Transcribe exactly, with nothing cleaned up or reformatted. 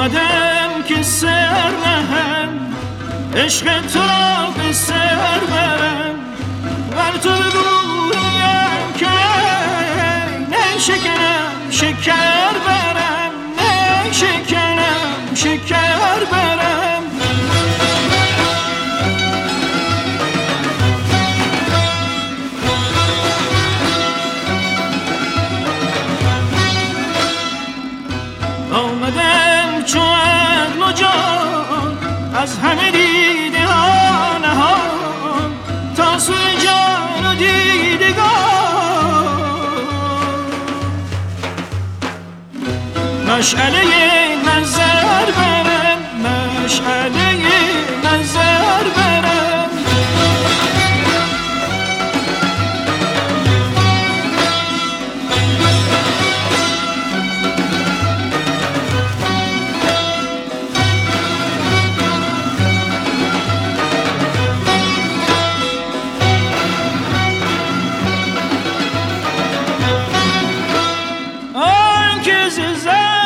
آمدم که سر نهم، عشق تو را به سر برم، بر تو بگویم که نه شکنم شکر برم، نه شکنم شکر برم. آمدم چو عقل و جان از همه دیده ها نهان، تا سوی جان و دیدگان مشعله نظر برم، مشعله نظر برم. آن که ز